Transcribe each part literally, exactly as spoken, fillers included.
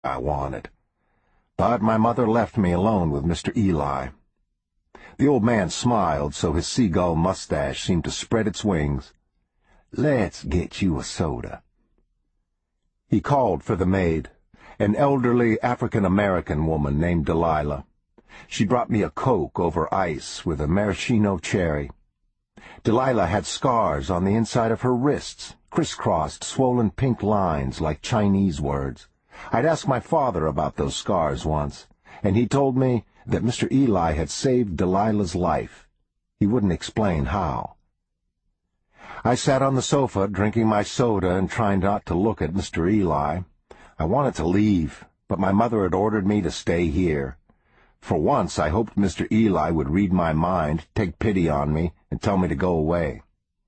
I wanted. But my mother left me alone with Mister Eli. The old man smiled so his seagull mustache seemed to spread its wings. "Let's get you a soda." He called for the maid, an elderly African-American woman named Delilah. She brought me a Coke over ice with a maraschino cherry. Delilah had scars on the inside of her wrists, crisscrossed, swollen pink lines like Chinese words. I'd asked my father about those scars once, and he told me that Mister Eli had saved Delilah's life. He wouldn't explain how. I sat on the sofa, drinking my soda and trying not to look at Mister Eli. I wanted to leave, but my mother had ordered me to stay here. For once, I hoped Mister Eli would read my mind, take pity on me, and tell me to go away.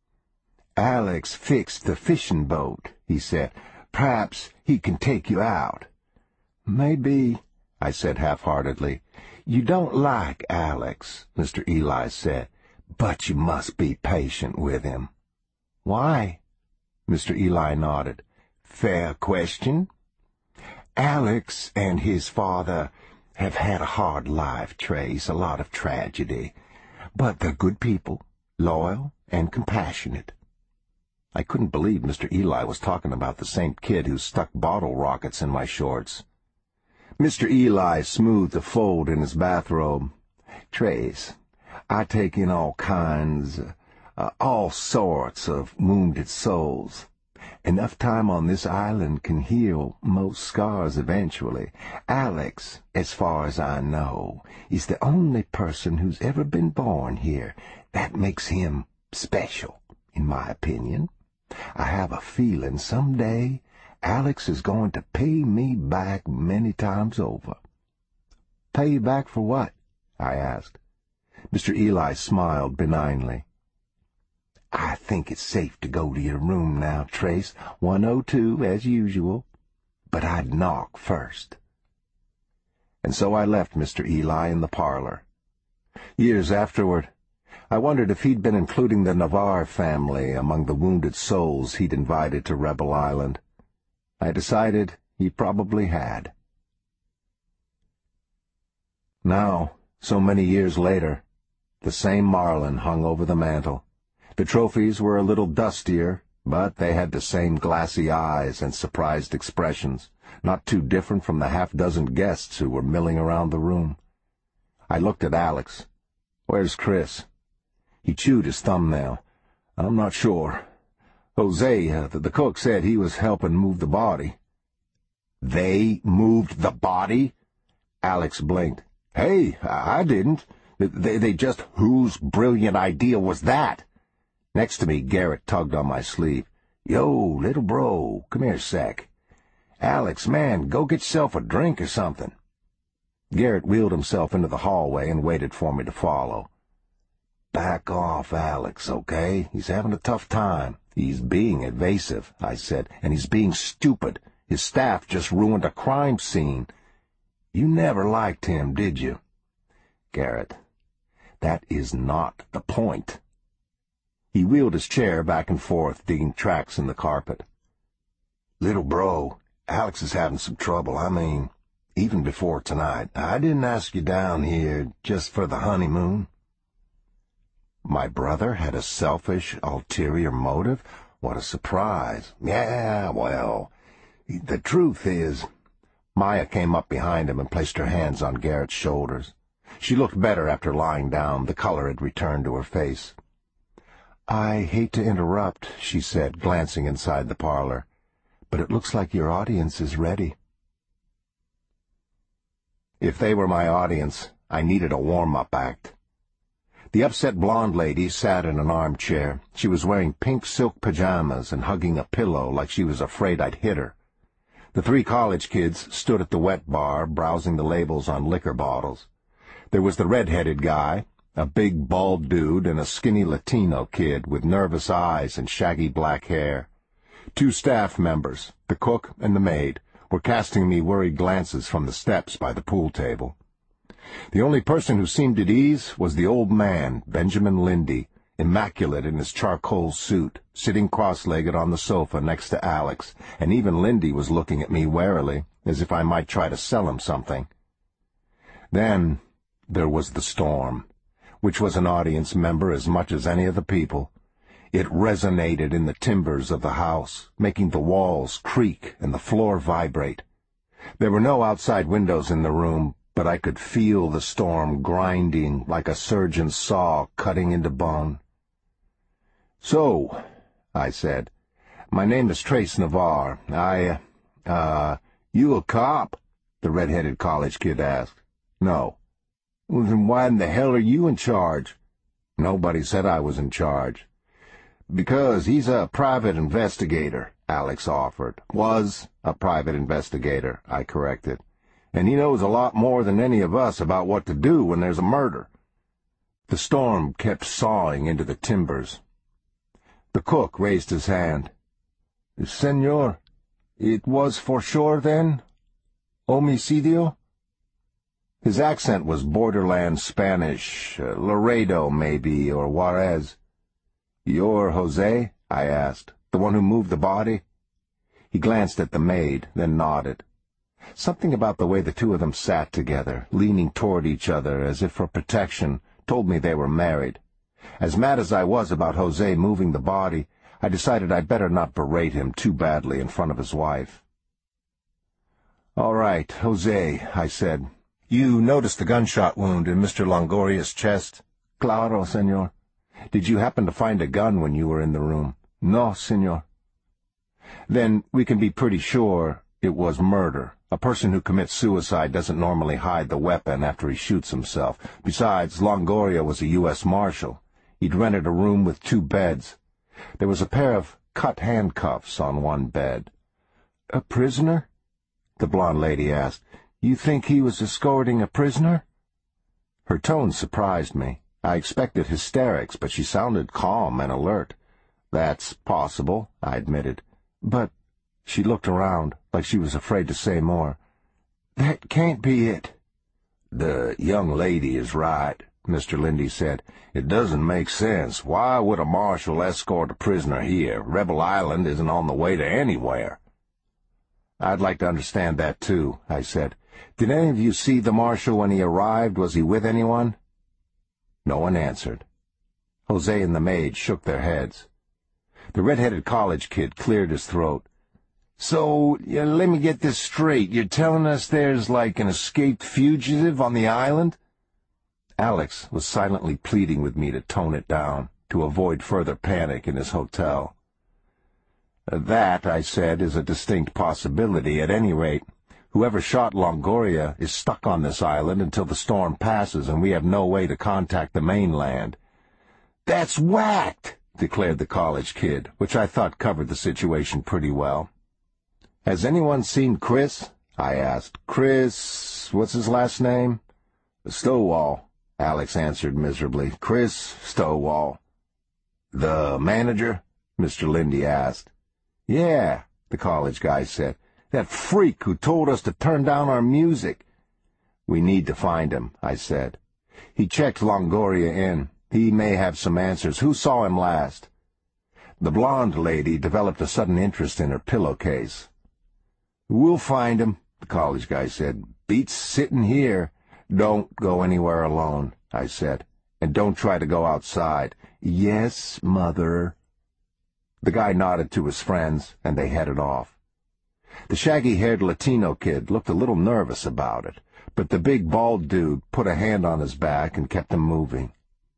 "Alex fixed the fishing boat," he said. "Perhaps he can take you out." "Maybe," I said half-heartedly. "You don't like Alex," Mister Eli said, "but you must be patient with him." "Why?" Mister Eli nodded. "Fair question. Alex and his father have had a hard life, Trace, a lot of tragedy. But they're good people, loyal and compassionate." I couldn't believe Mister Eli was talking about the same kid who stuck bottle rockets in my shorts. Mister Eli smoothed a fold in his bathrobe. "Trace, I take in all kinds, uh, all sorts of wounded souls. Enough time on this island can heal most scars eventually. Alex, as far as I know, is the only person who's ever been born here. That makes him special, in my opinion. I have a feeling someday Alex is going to pay me back many times over." "Pay you back for what?" I asked. Mister Eli smiled benignly. "I think it's safe to go to your room now, Trace. one oh two, as usual. But I'd knock first." And so I left Mister Eli in the parlor. Years afterward, I wondered if he'd been including the Navarre family among the wounded souls he'd invited to Rebel Island. I decided he probably had. Now, so many years later, the same marlin hung over the mantel. The trophies were a little dustier, but they had the same glassy eyes and surprised expressions, not too different from the half-dozen guests who were milling around the room. I looked at Alex. "Where's Chris?" He chewed his thumbnail. "I'm not sure. Jose, uh, the, the cook, said he was helping move the body." "They moved the body?" Alex blinked. "Hey, I, I didn't. They, they just, whose brilliant idea was that?" Next to me, Garrett tugged on my sleeve. "Yo, little bro, come here a sec. Alex, man, go get yourself a drink or something." Garrett wheeled himself into the hallway and waited for me to follow. "Back off, Alex, okay? He's having a tough time." "He's being evasive," I said, "and he's being stupid. His staff just ruined a crime scene." "You never liked him, did you?" "Garrett, that is not the point." He wheeled his chair back and forth, digging tracks in the carpet. "Little bro, Alex is having some trouble. I mean, even before tonight. I didn't ask you down here just for the honeymoon." My brother had a selfish, ulterior motive? What a surprise. "Yeah, well, the truth is—" Maya came up behind him and placed her hands on Garrett's shoulders. She looked better after lying down. The color had returned to her face. "I hate to interrupt," she said, glancing inside the parlor, "but it looks like your audience is ready." If they were my audience, I needed a warm-up act. The upset blonde lady sat in an armchair. She was wearing pink silk pajamas and hugging a pillow like she was afraid I'd hit her. The three college kids stood at the wet bar, browsing the labels on liquor bottles. There was the red-headed guy, a big, bald dude, and a skinny Latino kid with nervous eyes and shaggy black hair. Two staff members, the cook and the maid, were casting me worried glances from the steps by the pool table. The only person who seemed at ease was the old man, Benjamin Lindy, immaculate in his charcoal suit, sitting cross-legged on the sofa next to Alex, and even Lindy was looking at me warily, as if I might try to sell him something. Then there was the storm, which was an audience member as much as any of the people. It resonated in the timbers of the house, making the walls creak and the floor vibrate. There were no outside windows in the room, but I could feel the storm grinding like a surgeon's saw cutting into bone. "So," I said, "my name is Trace Navarre. I, uh, you a cop?" the red-headed college kid asked. "No." "Well, then why in the hell are you in charge?" "Nobody said I was in charge." "Because he's a private investigator," Alex offered. "Was a private investigator," I corrected. "And he knows a lot more than any of us about what to do when there's a murder." The storm kept sawing into the timbers. The cook raised his hand. "Senor, it was for sure, then? Homicidio?" His accent was borderland Spanish, uh, Laredo, maybe, or Juarez. "You're Jose?" I asked. "The one who moved the body?" He glanced at the maid, then nodded. Something about the way the two of them sat together, leaning toward each other as if for protection, told me they were married. As mad as I was about Jose moving the body, I decided I'd better not berate him too badly in front of his wife. "All right, Jose," I said. "You noticed the gunshot wound in Mister Longoria's chest?" "Claro, senor." "Did you happen to find a gun when you were in the room?" "No, senor." "Then we can be pretty sure it was murder. A person who commits suicide doesn't normally hide the weapon after he shoots himself. Besides, Longoria was a U S Marshal. He'd rented a room with two beds. There was a pair of cut handcuffs on one bed. "A prisoner?" the blonde lady asked. "You think he was escorting a prisoner?" Her tone surprised me. I expected hysterics, but she sounded calm and alert. "That's possible," I admitted. "But—" she looked around, like she was afraid to say more. "That can't be it." "The young lady is right," Mister Lindy said. "It doesn't make sense. Why would a marshal escort a prisoner here? Rebel Island isn't on the way to anywhere." "I'd like to understand that, too," I said. "Did any of you see the marshal when he arrived? Was he with anyone?" No one answered. Jose and the maid shook their heads. The red-headed college kid cleared his throat. "So, uh, let me get this straight. You're telling us there's like an escaped fugitive on the island?" Alex was silently pleading with me to tone it down, to avoid further panic in his hotel. "That," I said, "is a distinct possibility. At any rate, whoever shot Longoria is stuck on this island until the storm passes, and we have no way to contact the mainland." "That's whacked," declared the college kid, which I thought covered the situation pretty well. "Has anyone seen Chris?" I asked. "Chris... what's his last name?" "Stowall," Alex answered miserably. "Chris Stowall." "The manager?" Mister Lindy asked. "Yeah," the college guy said. "That freak who told us to turn down our music." "We need to find him," I said. "He checked Longoria in. He may have some answers. Who saw him last?" The blonde lady developed a sudden interest in her pillowcase. "We'll find him," the college guy said. "Beats sitting here." "Don't go anywhere alone," I said. "And don't try to go outside." "Yes, Mother." The guy nodded to his friends, and they headed off. The shaggy-haired Latino kid looked a little nervous about it, but the big bald dude put a hand on his back and kept him moving.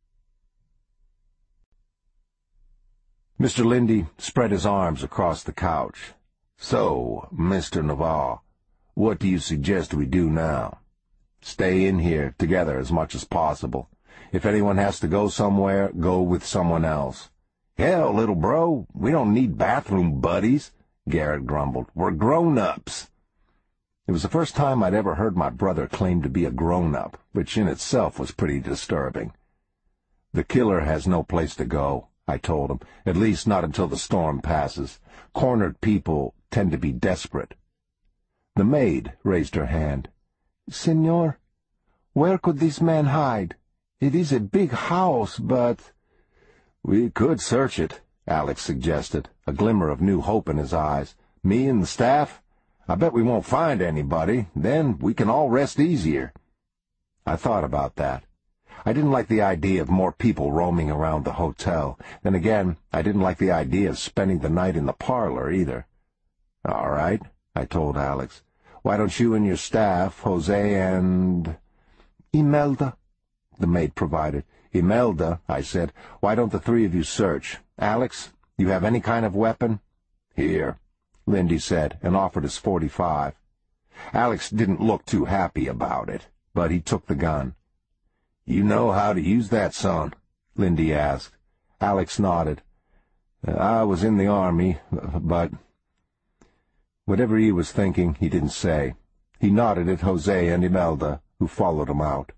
Mister Lindy spread his arms across the couch. "So, Mister Navarre, what do you suggest we do now?" "Stay in here together as much as possible. If anyone has to go somewhere, go with someone else." "Hell, little bro, we don't need bathroom buddies," Garrett grumbled. "We're grown-ups." It was the first time I'd ever heard my brother claim to be a grown-up, which in itself was pretty disturbing. "The killer has no place to go," I told him, "at least not until the storm passes. Cornered people tend to be desperate." The maid raised her hand. "Senor, where could this man hide? It is a big house, but—" We could search it, Alex suggested, a glimmer of new hope in his eyes. Me and the staff? I bet we won't find anybody. Then we can all rest easier. I thought about that. I didn't like the idea of more people roaming around the hotel. Then again, I didn't like the idea of spending the night in the parlor, either. All right, I told Alex. Why don't you and your staff, Jose and... Imelda, the maid provided. Imelda, I said, why don't the three of you search? Alex, you have any kind of weapon? Here, Lindy said, and offered us forty-five. Alex didn't look too happy about it, but he took the gun. You know how to use that, son? Lindy asked. Alex nodded. I was in the army, but... Whatever he was thinking, he didn't say. He nodded at Jose and Imelda, who followed him out.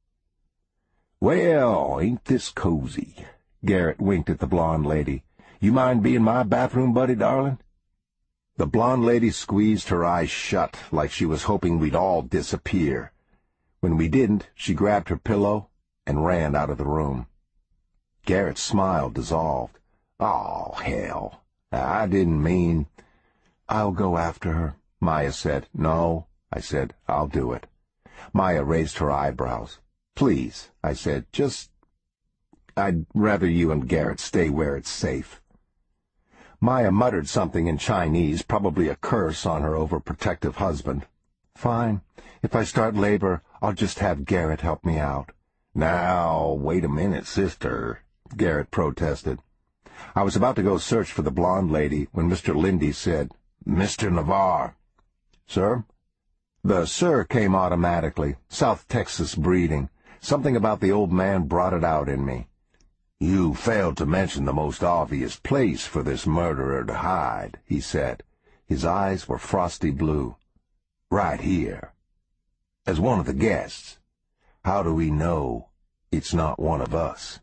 Well, ain't this cozy? Garrett winked at the blonde lady. You mind being my bathroom buddy, darling? The blonde lady squeezed her eyes shut, like she was hoping we'd all disappear. When we didn't, she grabbed her pillow and ran out of the room. Garrett's smile dissolved. Oh, hell. I didn't mean... I'll go after her, Maya said. No, I said, I'll do it. Maya raised her eyebrows. Please, I said, just... I'd rather you and Garrett stay where it's safe. Maya muttered something in Chinese, probably a curse on her overprotective husband. Fine. If I start labor, I'll just have Garrett help me out. Now, wait a minute, sister, Garrett protested. I was about to go search for the blonde lady when Mister Lindy said, Mister Navarre. Sir? The sir came automatically. South Texas breeding. Something about the old man brought it out in me. You failed to mention the most obvious place for this murderer to hide, he said. His eyes were frosty blue. Right here. As one of the guests. How do we know it's not one of us?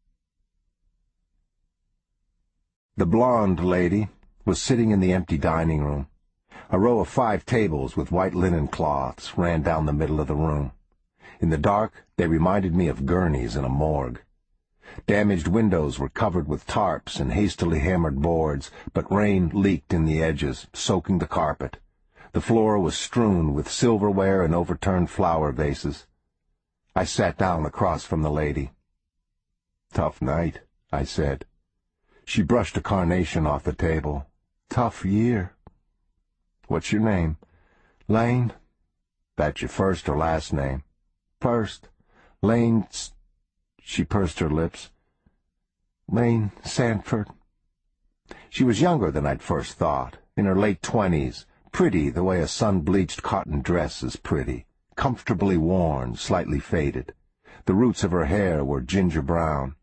The blonde lady was sitting in the empty dining room. A row of five tables with white linen cloths ran down the middle of the room. In the dark, they reminded me of gurneys in a morgue. Damaged windows were covered with tarps and hastily hammered boards, but rain leaked in the edges, soaking the carpet. The floor was strewn with silverware and overturned flower vases. I sat down across from the lady. Tough night, I said. She brushed a carnation off the table. Tough year. What's your name? Lane. That's your first or last name? First. Lane... She pursed her lips. Lane Sanford. She was younger than I'd first thought, in her late twenties, pretty the way a sun-bleached cotton dress is pretty, comfortably worn, slightly faded. The roots of her hair were ginger brown.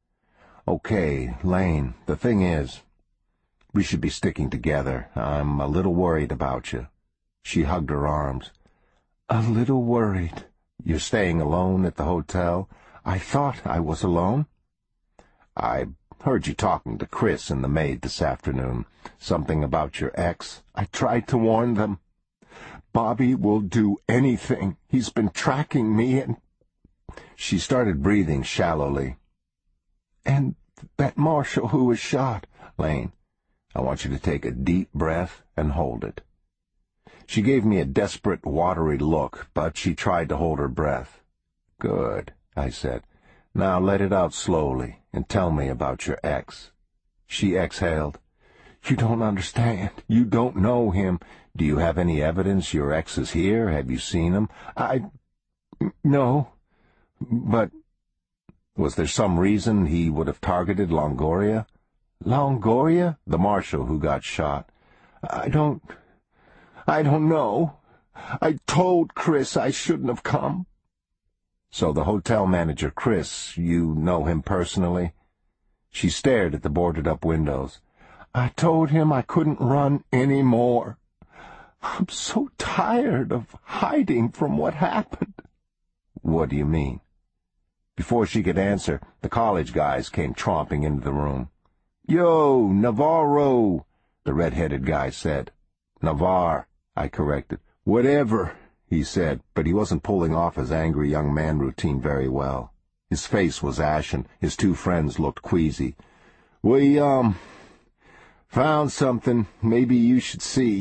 Okay, Lane, the thing is, we should be sticking together. I'm a little worried about you. She hugged her arms. A little worried. You're staying alone at the hotel? I thought I was alone. I heard you talking to Chris and the maid this afternoon. Something about your ex. I tried to warn them. Bobby will do anything. He's been tracking me and... She started breathing shallowly. And that marshal who was shot, Lane. I want you to take a deep breath and hold it. She gave me a desperate, watery look, but she tried to hold her breath. Good, I said. Now let it out slowly and tell me about your ex. She exhaled. You don't understand. You don't know him. Do you have any evidence your ex is here? Have you seen him? I... No. But... Was there some reason he would have targeted Longoria? Longoria? The marshal who got shot. I don't... I don't know. I told Chris I shouldn't have come. So the hotel manager, Chris, you know him personally? She stared at the boarded-up windows. I told him I couldn't run any more. I'm so tired of hiding from what happened. What do you mean? Before she could answer, the college guys came tromping into the room. Yo, Navarro, the red-headed guy said. Navarre, I corrected. Whatever, he said, but he wasn't pulling off his angry young man routine very well. His face was ashen. His two friends looked queasy. "We, um, found something maybe you should see."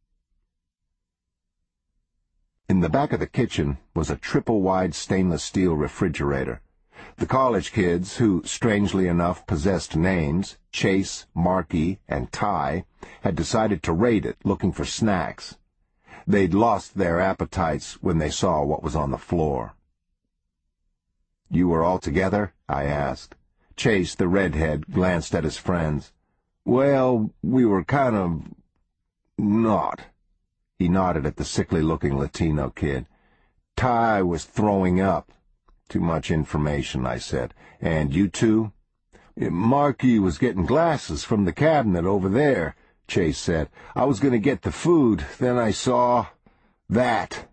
In the back of the kitchen was a triple-wide stainless steel refrigerator. The college kids, who, strangely enough, possessed names, Chase, Marky, and Ty, had decided to raid it, looking for snacks. They'd lost their appetites when they saw what was on the floor. "You were all together?" I asked. Chase, the redhead, glanced at his friends. "Well, we were kind of... not." He nodded at the sickly-looking Latino kid. "Ty was throwing up." "Too much information," I said. "And you two?" "Marky was getting glasses from the cabinet over there," Chase said. "I was going to get the food, then I saw... that."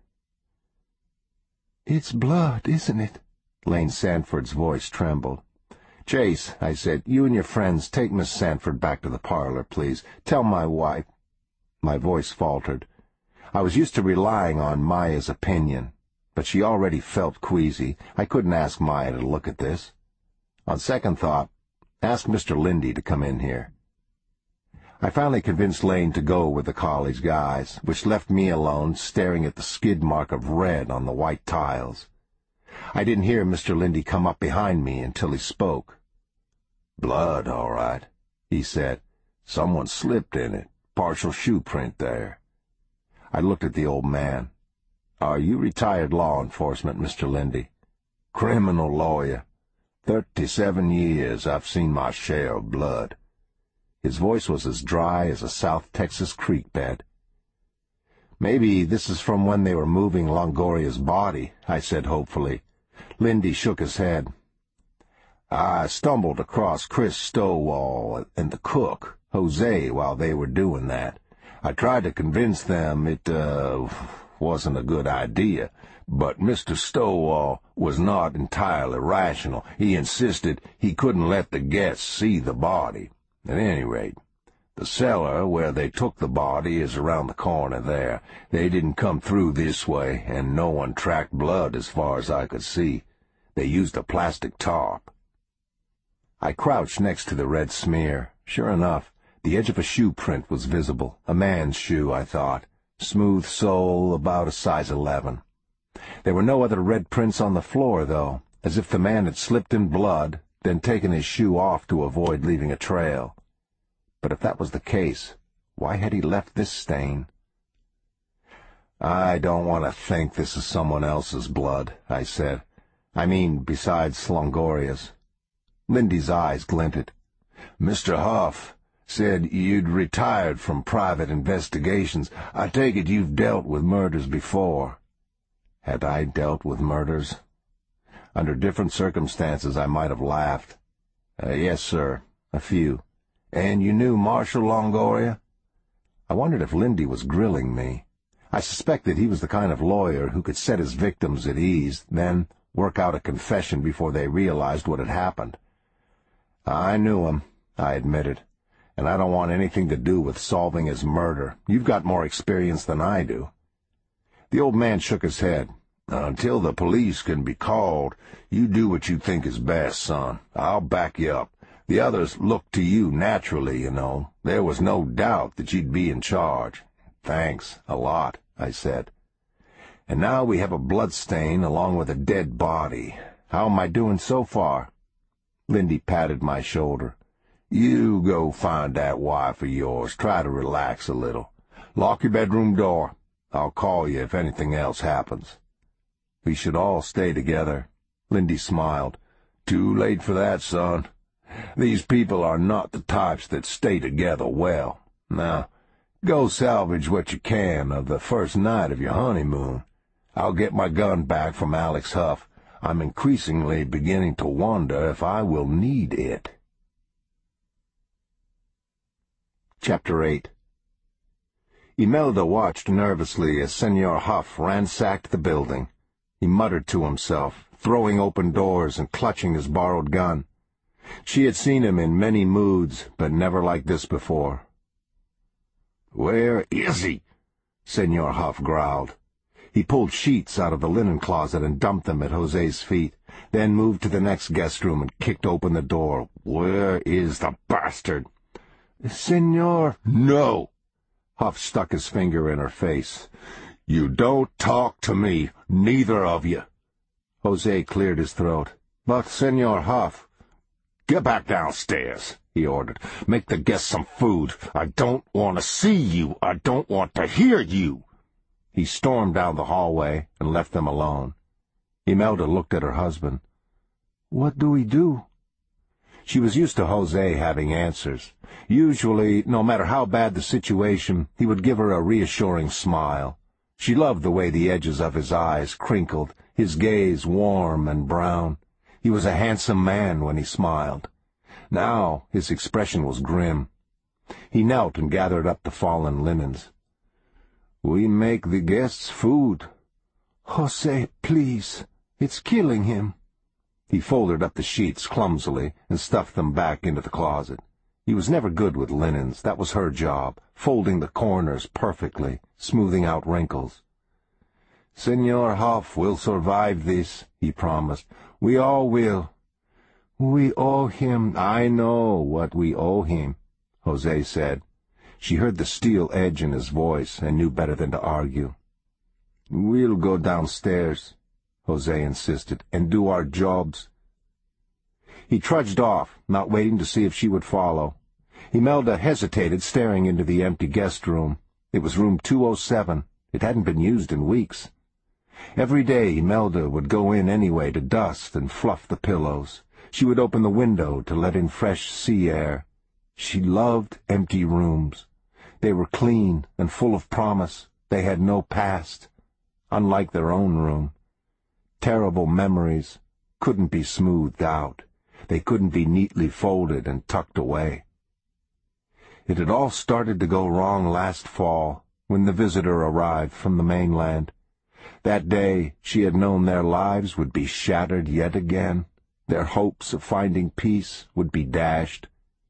"It's blood, isn't it?" Lane Sanford's voice trembled. "Chase," I said, "you and your friends take Miss Sanford back to the parlor, please. Tell my wife—" My voice faltered. I was used to relying on Maya's opinion, but she already felt queasy. I couldn't ask Maya to look at this. On second thought, ask Mister Lindy to come in here. I finally convinced Lane to go with the college guys, which left me alone staring at the skid mark of red on the white tiles. I didn't hear Mister Lindy come up behind me until he spoke. "Blood, all right," he said. "Someone slipped in it. Partial shoe print there." I looked at the old man. "Are you retired law enforcement, Mister Lindy?" "Criminal lawyer. Thirty-seven years I've seen my share of blood." His voice was as dry as a South Texas creek bed. "Maybe this is from when they were moving Longoria's body," I said hopefully. Lindy shook his head. "I stumbled across Chris Stowall and the cook, Jose, while they were doing that. I tried to convince them it, uh, wasn't a good idea, but Mister Stowall was not entirely rational. He insisted he couldn't let the guests see the body. At any rate, the cellar where they took the body is around the corner there. They didn't come through this way, and no one tracked blood as far as I could see. They used a plastic tarp." I crouched next to the red smear. Sure enough, the edge of a shoe print was visible. A man's shoe, I thought. Smooth sole, about a size eleven. There were no other red prints on the floor, though, as if the man had slipped in blood, then taken his shoe off to avoid leaving a trail. But if that was the case, why had he left this stain? "I don't want to think this is someone else's blood," I said. "I mean, besides Longoria's." Lindy's eyes glinted. "Mister Huff said you'd retired from private investigations. I take it you've dealt with murders before." Had I dealt with murders? Under different circumstances I might have laughed. Uh, yes, sir, a few. "And you knew Marshal Longoria?" I wondered if Lindy was grilling me. I suspected he was the kind of lawyer who could set his victims at ease, then work out a confession before they realized what had happened. "I knew him," I admitted, "and I don't want anything to do with solving his murder. You've got more experience than I do." The old man shook his head. "Until the police can be called, you do what you think is best, son. I'll back you up. The others looked to you naturally, you know. There was no doubt that you'd be in charge." "Thanks, a lot," I said. "And now we have a blood stain along with a dead body. How am I doing so far?" Lindy patted my shoulder. "You go find that wife of yours. Try to relax a little. Lock your bedroom door. I'll call you if anything else happens." "We should all stay together." Lindy smiled. "Too late for that, son. These people are not the types that stay together well. Now, go salvage what you can of the first night of your honeymoon. I'll get my gun back from Alex Huff. I'm increasingly beginning to wonder if I will need it." Chapter eight. Imelda watched nervously as Senor Huff ransacked the building. He muttered to himself, throwing open doors and clutching his borrowed gun. She had seen him in many moods, but never like this before. "Where is he?" Senor Huff growled. He pulled sheets out of the linen closet and dumped them at Jose's feet, then moved to the next guest room and kicked open the door. "Where is the bastard?" "Senor." "No!" Huff stuck his finger in her face. "You don't talk to me, neither of you." Jose cleared his throat. "But, Senor Huff—" "Get back downstairs," he ordered. "Make the guests some food. I don't want to see you. I don't want to hear you." He stormed down the hallway and left them alone. Imelda looked at her husband. "What do we do?" She was used to Jose having answers. Usually, no matter how bad the situation, he would give her a reassuring smile. She loved the way the edges of his eyes crinkled, his gaze warm and brown. He was a handsome man when he smiled. Now his expression was grim. He knelt and gathered up the fallen linens. "We make the guests food." "Jose, please. It's killing him." He folded up the sheets clumsily and stuffed them back into the closet. He was never good with linens. That was her job, folding the corners perfectly, smoothing out wrinkles. "Senor Huff will survive this," he promised. "We all will." "We owe him." "I know what we owe him," Jose said. She heard the steel edge in his voice and knew better than to argue. "We'll go downstairs," Jose insisted, "and do our jobs." He trudged off, not waiting to see if she would follow. Imelda hesitated, staring into the empty guest room. It was room two oh seven. It hadn't been used in weeks. Every day Imelda would go in anyway to dust and fluff the pillows. She would open the window to let in fresh sea air. She loved empty rooms. They were clean and full of promise. They had no past, unlike their own room. Terrible memories couldn't be smoothed out. They couldn't be neatly folded and tucked away. It had all started to go wrong last fall, when the visitor arrived from the mainland. That day she had known their lives would be shattered yet again. Their hopes of finding peace would be dashed.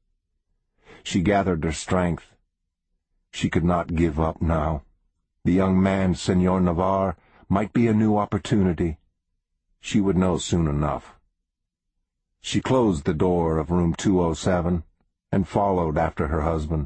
She gathered her strength. She could not give up now. The young man, Senor Navarre, might be a new opportunity. She would know soon enough. She closed the door of room two oh seven and followed after her husband.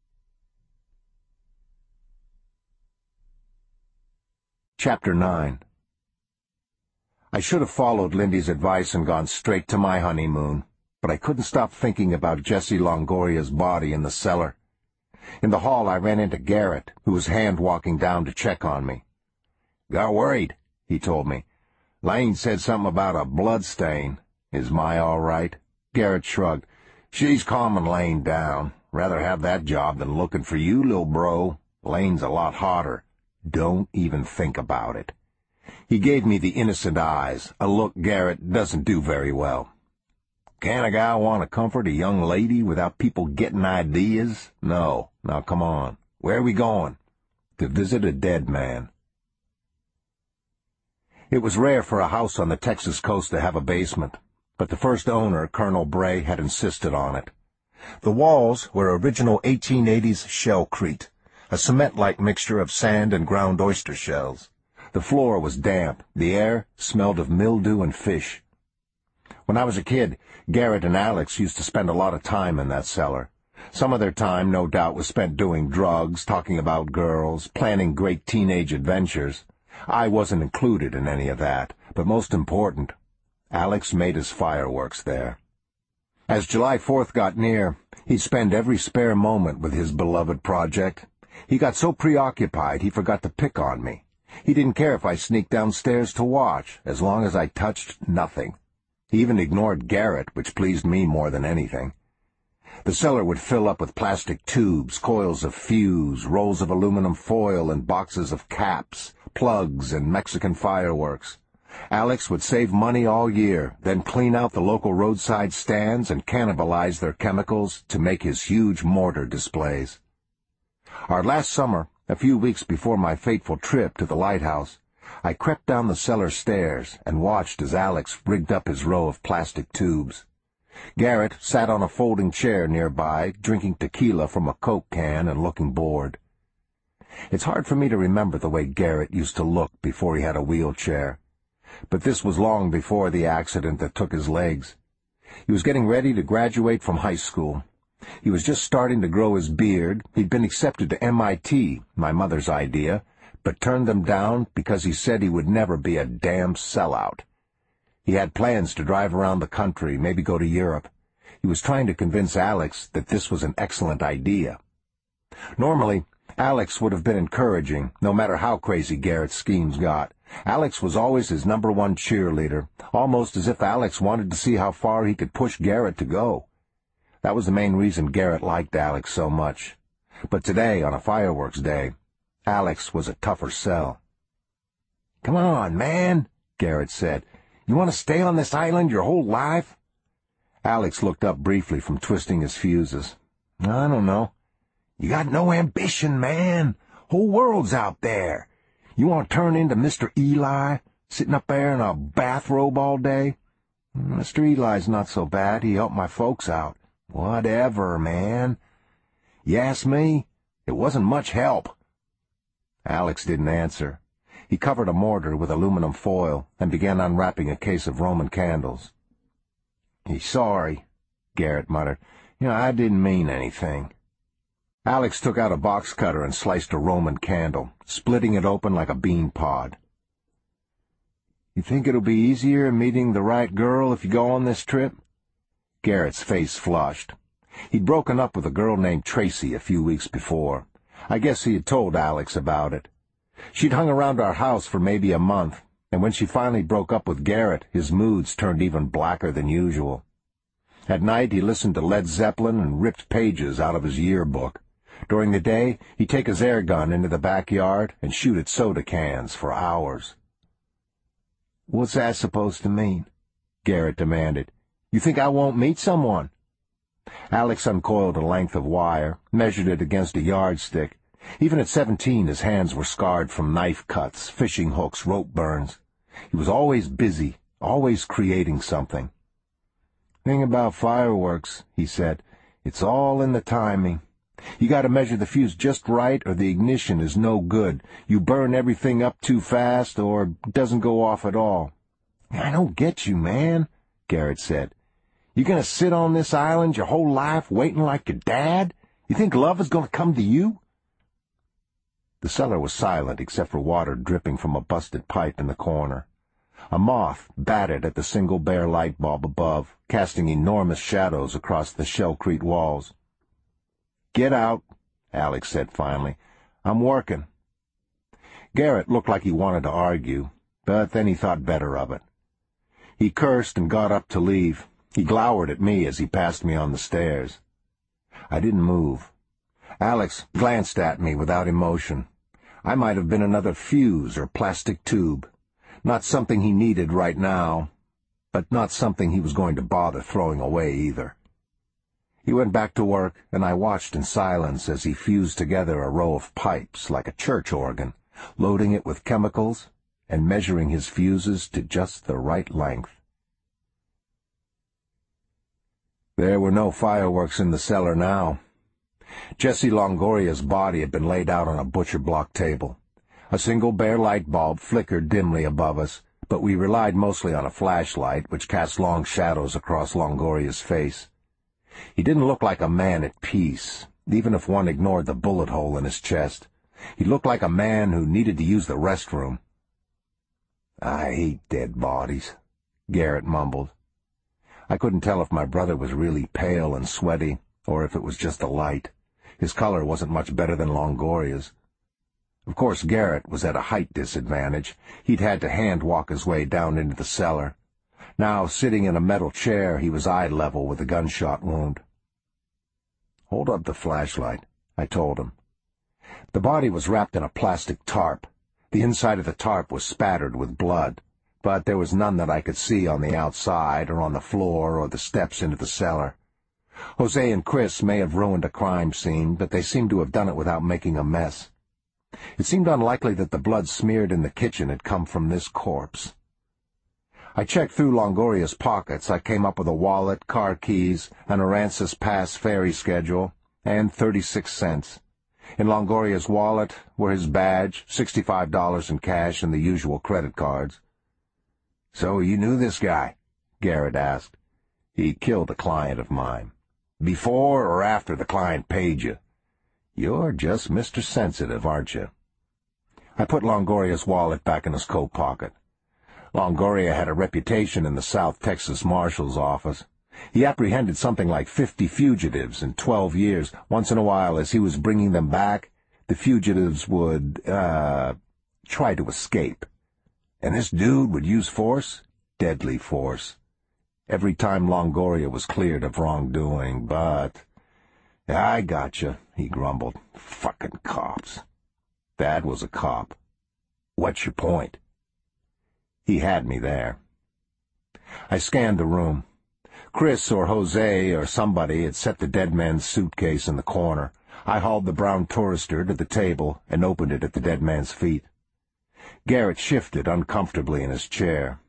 Chapter nine. I should have followed Lindy's advice and gone straight to my honeymoon, but I couldn't stop thinking about Jessie Longoria's body in the cellar. In the hall I ran into Garrett, who was hand-walking down to check on me. "Got worried," he told me. "Lane said something about a blood stain. Is Mai all right?" Garrett shrugged. "She's calming Lane down. Rather have that job than looking for you, lil' bro. Lane's a lot hotter. Don't even think about it." He gave me the innocent eyes, a look Garrett doesn't do very well. "Can't a guy want to comfort a young lady without people getting ideas? No. Now come on. Where are we going?" "To visit a dead man." It was rare for a house on the Texas coast to have a basement, but the first owner, Colonel Bray, had insisted on it. The walls were original eighteen eighties shellcrete, a cement-like mixture of sand and ground oyster shells. The floor was damp. The air smelled of mildew and fish. When I was a kid, Garrett and Alex used to spend a lot of time in that cellar. Some of their time, no doubt, was spent doing drugs, talking about girls, planning great teenage adventures. I wasn't included in any of that, but most important, Alex made his fireworks there. As July fourth got near, he'd spend every spare moment with his beloved project. He got so preoccupied he forgot to pick on me. He didn't care if I sneaked downstairs to watch, as long as I touched nothing. He even ignored Garrett, which pleased me more than anything. The cellar would fill up with plastic tubes, coils of fuse, rolls of aluminum foil, and boxes of caps, plugs, and Mexican fireworks. Alex would save money all year, then clean out the local roadside stands and cannibalize their chemicals to make his huge mortar displays. Our last summer, a few weeks before my fateful trip to the lighthouse, I crept down the cellar stairs and watched as Alex rigged up his row of plastic tubes. Garrett sat on a folding chair nearby, drinking tequila from a Coke can and looking bored. It's hard for me to remember the way Garrett used to look before he had a wheelchair. But this was long before the accident that took his legs. He was getting ready to graduate from high school. He was just starting to grow his beard. He'd been accepted to M I T, my mother's idea, but turned them down because he said he would never be a damn sellout. He had plans to drive around the country, maybe go to Europe. He was trying to convince Alex that this was an excellent idea. Normally, Alex would have been encouraging, no matter how crazy Garrett's schemes got. Alex was always his number one cheerleader, almost as if Alex wanted to see how far he could push Garrett to go. That was the main reason Garrett liked Alex so much. But today, on a fireworks day, Alex was a tougher sell. "Come on, man," Garrett said. "You want to stay on this island your whole life?" Alex looked up briefly from twisting his fuses. "I don't know." "You got no ambition, man. Whole world's out there. You want to turn into Mister Eli, sitting up there in a bathrobe all day?" "Mister Eli's not so bad. He helped my folks out." "Whatever, man. You ask me, it wasn't much help." Alex didn't answer. He covered a mortar with aluminum foil and began unwrapping a case of Roman candles. "He's sorry," Garrett muttered. "You know, I didn't mean anything." Alex took out a box cutter and sliced a Roman candle, splitting it open like a bean pod. "You think it'll be easier meeting the right girl if you go on this trip?" Garrett's face flushed. He'd broken up with a girl named Tracy a few weeks before. I guess he had told Alex about it. She'd hung around our house for maybe a month, and when she finally broke up with Garrett, his moods turned even blacker than usual. At night, he listened to Led Zeppelin and ripped pages out of his yearbook. During the day, he'd take his air gun into the backyard and shoot at soda cans for hours. "What's that supposed to mean?" Garrett demanded. "You think I won't meet someone?" Alex uncoiled a length of wire, measured it against a yardstick. Even at seventeen, his hands were scarred from knife cuts, fishing hooks, rope burns. He was always busy, always creating something. "Thing about fireworks," he said, "it's all in the timing. You got to measure the fuse just right or the ignition is no good. You burn everything up too fast or it doesn't go off at all." "I don't get you, man," Garrett said. "You gonna sit on this island your whole life waiting like your dad? You think love is gonna come to you?" The cellar was silent except for water dripping from a busted pipe in the corner. A moth batted at the single bare light bulb above, casting enormous shadows across the shellcrete walls. "Get out," Alex said finally. "I'm working." Garrett looked like he wanted to argue, but then he thought better of it. He cursed and got up to leave. He glowered at me as he passed me on the stairs. I didn't move. Alex glanced at me without emotion. I might have been another fuse or plastic tube. Not something he needed right now, but not something he was going to bother throwing away either. He went back to work, and I watched in silence as he fused together a row of pipes like a church organ, loading it with chemicals and measuring his fuses to just the right length. There were no fireworks in the cellar now. Jesse Longoria's body had been laid out on a butcher block table. A single bare light bulb flickered dimly above us, but we relied mostly on a flashlight, which cast long shadows across Longoria's face. He didn't look like a man at peace, even if one ignored the bullet hole in his chest. He looked like a man who needed to use the restroom. "I hate dead bodies," Garrett mumbled. I couldn't tell if my brother was really pale and sweaty, or if it was just the light. His color wasn't much better than Longoria's. Of course, Garrett was at a height disadvantage. He'd had to hand-walk his way down into the cellar. Now, sitting in a metal chair, he was eye level with a gunshot wound. "Hold up the flashlight," I told him. The body was wrapped in a plastic tarp. The inside of the tarp was spattered with blood, but there was none that I could see on the outside or on the floor or the steps into the cellar. Jose and Chris may have ruined a crime scene, but they seemed to have done it without making a mess. It seemed unlikely that the blood smeared in the kitchen had come from this corpse. I checked through Longoria's pockets. I came up with a wallet, car keys, an Aransas Pass ferry schedule, and thirty-six cents. In Longoria's wallet were his badge, sixty-five dollars in cash, and the usual credit cards. "So you knew this guy?" Garrett asked. "He killed a client of mine. Before or after the client paid you? You're just Mister Sensitive, aren't you?" I put Longoria's wallet back in his coat pocket. Longoria had a reputation in the South Texas Marshal's office. He apprehended something like fifty fugitives in twelve years. Once in a while, as he was bringing them back, the fugitives would, uh, try to escape. And this dude would use force? Deadly force. Every time Longoria was cleared of wrongdoing, but... "I gotcha," he grumbled. "Fucking cops." Dad was a cop. "What's your point?" He had me there. I scanned the room. Chris or Jose or somebody had set the dead man's suitcase in the corner. I hauled the brown tourister to the table and opened it at the dead man's feet. Garrett shifted uncomfortably in his chair.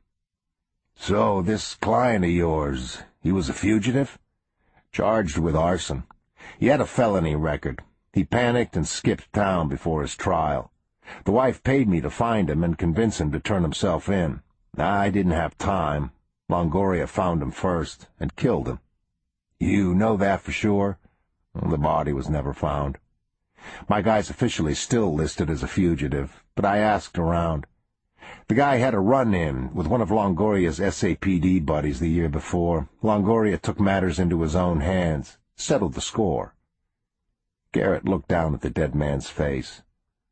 "So this client of yours, he was a fugitive?" "Charged with arson. He had a felony record. He panicked and skipped town before his trial. The wife paid me to find him and convince him to turn himself in. I didn't have time. Longoria found him first and killed him." "You know that for sure?" "The body was never found. My guy's officially still listed as a fugitive, but I asked around. The guy had a run-in with one of Longoria's S A P D buddies the year before. Longoria took matters into his own hands, settled the score." Garrett looked down at the dead man's face.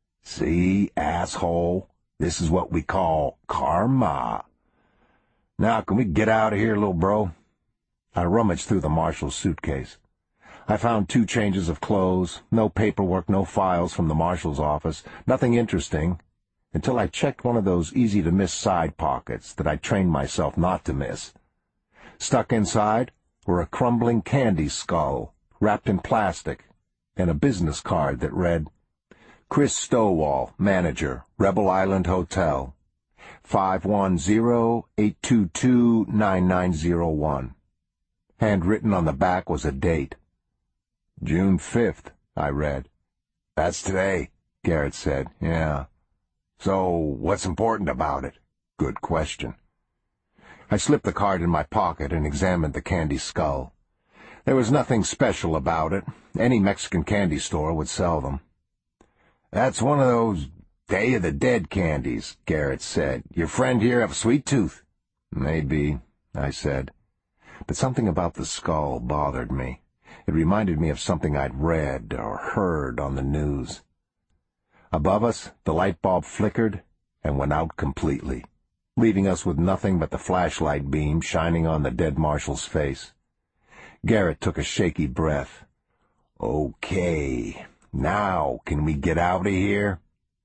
"See, asshole, this is what we call karma. Now, can we get out of here, little bro?" I rummaged through the marshal's suitcase. I found two changes of clothes, no paperwork, no files from the marshal's office, nothing interesting, until I checked one of those easy-to-miss side pockets that I trained myself not to miss. Stuck inside were a crumbling candy skull, wrapped in plastic, and a business card that read, "Chris Stowall, manager, Rebel Island Hotel, five one zero, eight two two, nine nine zero one. Handwritten on the back was a date. "June fifth, I read. "That's today," Garrett said. "Yeah. So, what's important about it?" "Good question." I slipped the card in my pocket and examined the candy skull. There was nothing special about it. Any Mexican candy store would sell them. "That's one of those Day of the Dead candies," Garrett said. "Your friend here have a sweet tooth?" "Maybe," I said. But something about the skull bothered me. It reminded me of something I'd read or heard on the news. Above us, the light bulb flickered and went out completely, leaving us with nothing but the flashlight beam shining on the dead marshal's face. Garrett took a shaky breath. "Okay, now can we get out of here?"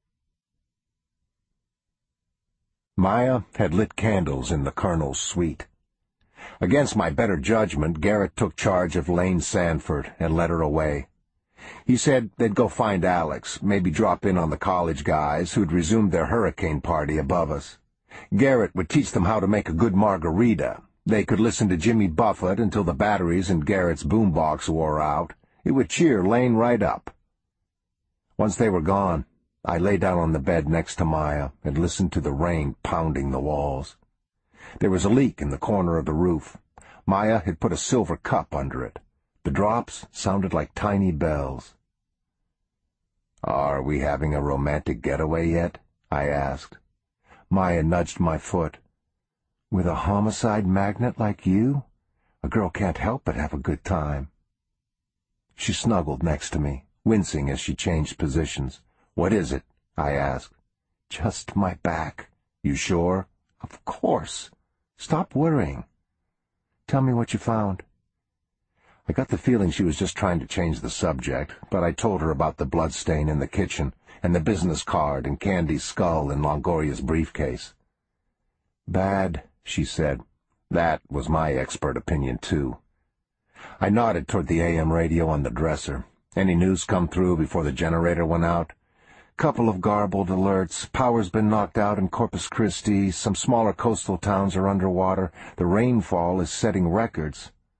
Maya had lit candles in the colonel's suite. Against my better judgment, Garrett took charge of Lane Sanford and led her away. He said they'd go find Alex, maybe drop in on the college guys who'd resumed their hurricane party above us. Garrett would teach them how to make a good margarita. They could listen to Jimmy Buffett until the batteries in Garrett's boombox wore out. It would cheer Lane right up. Once they were gone, I lay down on the bed next to Maya and listened to the rain pounding the walls. There was a leak in the corner of the roof. Maya had put a silver cup under it. The drops sounded like tiny bells. "Are we having a romantic getaway yet?" I asked. Maya nudged my foot. "With a homicide magnet like you, a girl can't help but have a good time." She snuggled next to me, wincing as she changed positions. "What is it?" I asked. "Just my back." "You sure?" "Of course. Stop worrying. Tell me what you found." I got the feeling she was just trying to change the subject, but I told her about the bloodstain in the kitchen and the business card and candy skull in Longoria's briefcase. "Bad," she said. That was my expert opinion, too. I nodded toward the A M radio on the dresser. "Any news come through before the generator went out?" "Couple of garbled alerts. Power's been knocked out in Corpus Christi. Some smaller coastal towns are underwater. The rainfall is setting records."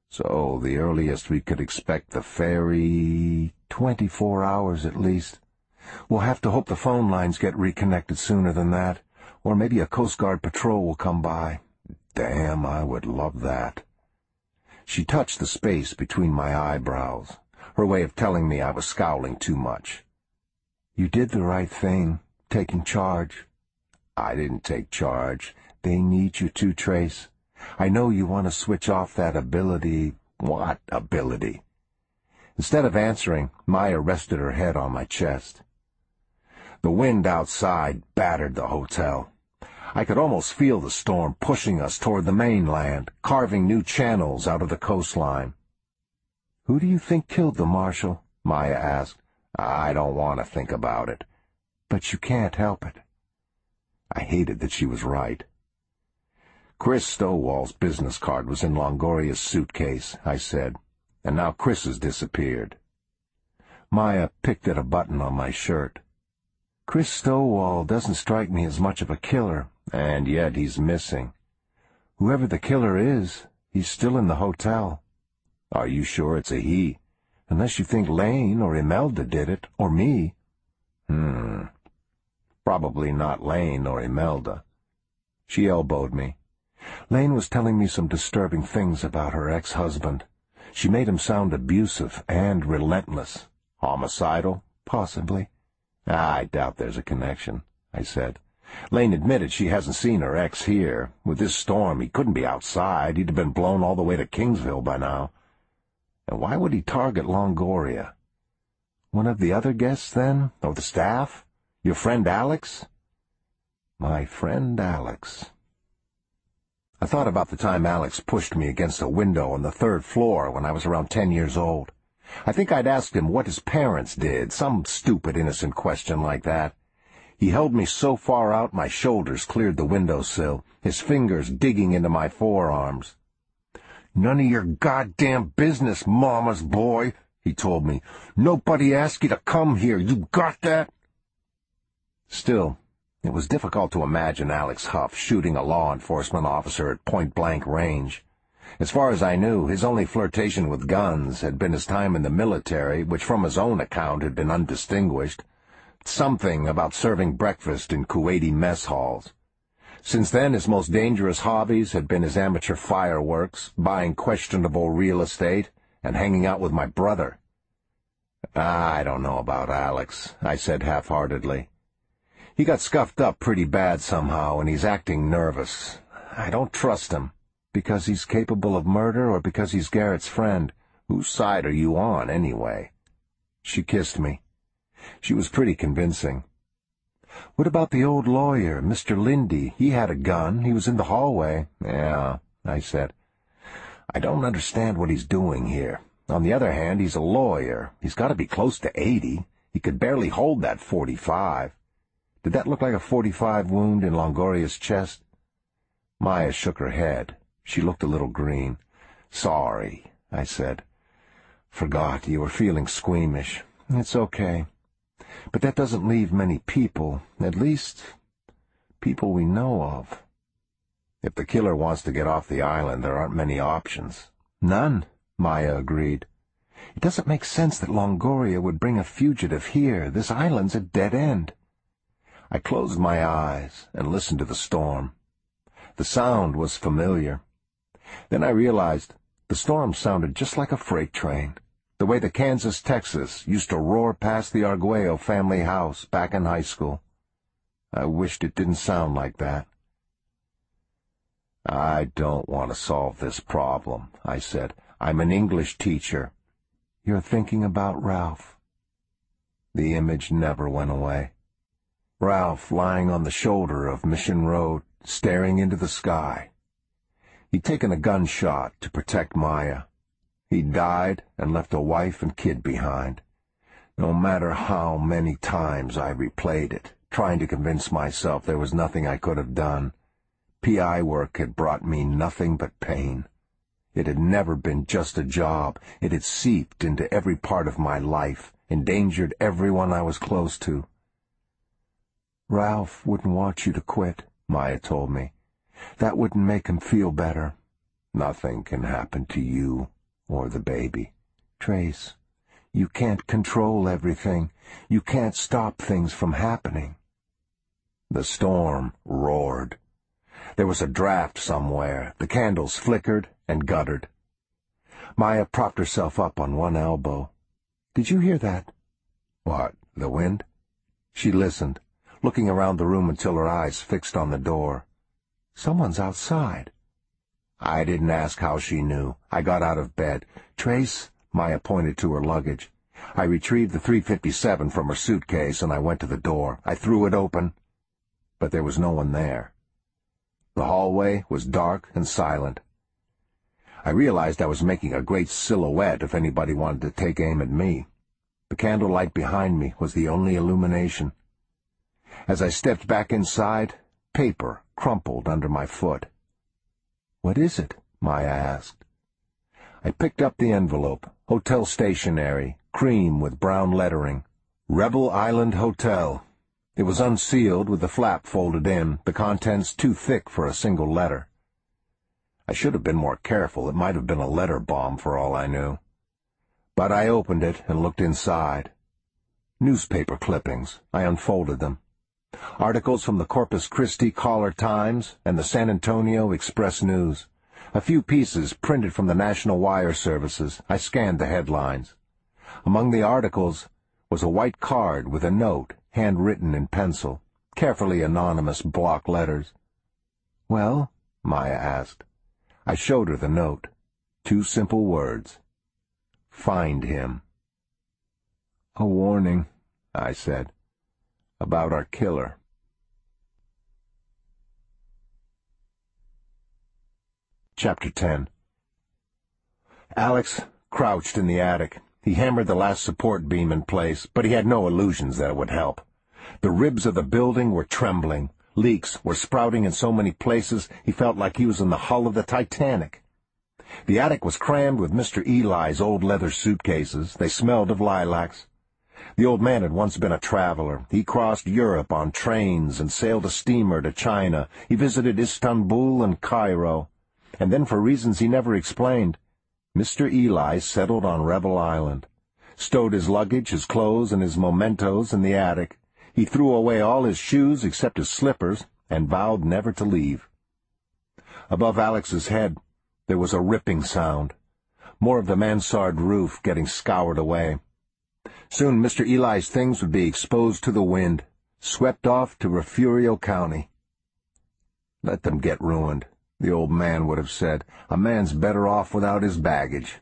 So the earliest we could expect the ferry... Twenty-four hours at least. We'll have to hope the phone lines get reconnected sooner than that, or maybe a Coast Guard patrol will come by. Damn, I would love that. She touched the space between my eyebrows, her way of telling me I was scowling too much. You did the right thing, taking charge. I didn't take charge. They need you to, Trace. I know you want to switch off that ability. What ability? Instead of answering, Maya rested her head on my chest. The wind outside battered the hotel. I could almost feel the storm pushing us toward the mainland, carving new channels out of the coastline. Who do you think killed the marshal? Maya asked. I don't want to think about it. But you can't help it. I hated that she was right. Chris Stowall's business card was in Longoria's suitcase, I said, and now Chris has disappeared. Maya picked at a button on my shirt. Chris Stowall doesn't strike me as much of a killer, and yet he's missing. Whoever the killer is, he's still in the hotel. Are you sure it's a he? Unless you think Lane or Imelda did it, or me. Hmm. Probably not Lane or Imelda. She elbowed me. Lane was telling me some disturbing things about her ex-husband. She made him sound abusive and relentless. Homicidal? Possibly. I doubt there's a connection, I said. Lane admitted she hasn't seen her ex here. With this storm, he couldn't be outside. He'd have been blown all the way to Kingsville by now. And why would he target Longoria? One of the other guests, then? Or the staff? Your friend Alex? My friend Alex. I thought about the time Alex pushed me against a window on the third floor when I was around ten years old. I think I'd asked him what his parents did, some stupid, innocent question like that. He held me so far out my shoulders cleared the windowsill, his fingers digging into my forearms. None of your goddamn business, mama's boy, he told me. Nobody asked you to come here. You got that? Still, it was difficult to imagine Alex Huff shooting a law enforcement officer at point-blank range. As far as I knew, his only flirtation with guns had been his time in the military, which from his own account had been undistinguished. Something about serving breakfast in Kuwaiti mess halls. Since then, his most dangerous hobbies had been his amateur fireworks, buying questionable real estate, and hanging out with my brother. I don't know about Alex, I said half-heartedly. He got scuffed up pretty bad somehow, and he's acting nervous. I don't trust him. Because he's capable of murder, or because he's Garrett's friend? Whose side are you on, anyway? She kissed me. She was pretty convincing. What about the old lawyer, Mister Lindy? He had a gun. He was in the hallway. Yeah, I said. I don't understand what he's doing here. On the other hand, he's a lawyer. He's got to be close to eighty. He could barely hold that forty-five. Did that look like a forty-five wound in Longoria's chest? Maya shook her head. She looked a little green. Sorry, I said. Forgot you were feeling squeamish. It's okay. But that doesn't leave many people, at least people we know of. If the killer wants to get off the island, there aren't many options. None, Maya agreed. It doesn't make sense that Longoria would bring a fugitive here. This island's a dead end. I closed my eyes and listened to the storm. The sound was familiar. Then I realized the storm sounded just like a freight train, the way the Kansas-Texas used to roar past the Arguello family house back in high school. I wished it didn't sound like that. I don't want to solve this problem, I said. I'm an English teacher. You're thinking about Ralph. The image never went away. Ralph lying on the shoulder of Mission Road, staring into the sky. He'd taken a gunshot to protect Maya. He'd died and left a wife and kid behind. No matter how many times I replayed it, trying to convince myself there was nothing I could have done, P I work had brought me nothing but pain. It had never been just a job. It had seeped into every part of my life, endangered everyone I was close to. Ralph wouldn't want you to quit, Maya told me. That wouldn't make him feel better. Nothing can happen to you, or the baby. "Trace, you can't control everything. You can't stop things from happening." The storm roared. There was a draft somewhere. The candles flickered and guttered. Maya propped herself up on one elbow. "Did you hear that?" "What, the wind?" She listened, looking around the room until her eyes fixed on the door. "Someone's outside." I didn't ask how she knew. I got out of bed. "Trace," Maya pointed to her luggage. I retrieved the three fifty-seven from her suitcase and I went to the door. I threw it open, but there was no one there. The hallway was dark and silent. I realized I was making a great silhouette if anybody wanted to take aim at me. The candlelight behind me was the only illumination. As I stepped back inside, paper crumpled under my foot. "What is it?" Maya asked. I picked up the envelope. Hotel stationery, cream with brown lettering. Rebel Island Hotel. It was unsealed with the flap folded in, the contents too thick for a single letter. I should have been more careful. It might have been a letter bomb for all I knew. But I opened it and looked inside. Newspaper clippings. I unfolded them. Articles from the Corpus Christi Caller-Times and the San Antonio Express-News. A few pieces printed from the National Wire Services. I scanned the headlines. Among the articles was a white card with a note, handwritten in pencil, carefully anonymous block letters. "Well?" Maya asked. I showed her the note. Two simple words. "Find him." "A warning," I said, "about our killer." Chapter ten. Alex crouched in the attic. He hammered the last support beam in place, but he had no illusions that it would help. The ribs of the building were trembling. Leaks were sprouting in so many places he felt like he was in the hull of the Titanic. The attic was crammed with Mister Eli's old leather suitcases. They smelled of lilacs. The old man had once been a traveler. He crossed Europe on trains and sailed a steamer to China. He visited Istanbul and Cairo. And then, for reasons he never explained, Mister Eli settled on Rebel Island, stowed his luggage, his clothes, and his mementos in the attic. He threw away all his shoes except his slippers and vowed never to leave. Above Alex's head, there was a ripping sound, more of the mansard roof getting scoured away. Soon Mister Eli's things would be exposed to the wind, swept off to Refugio County. "Let them get ruined," the old man would have said. "A man's better off without his baggage."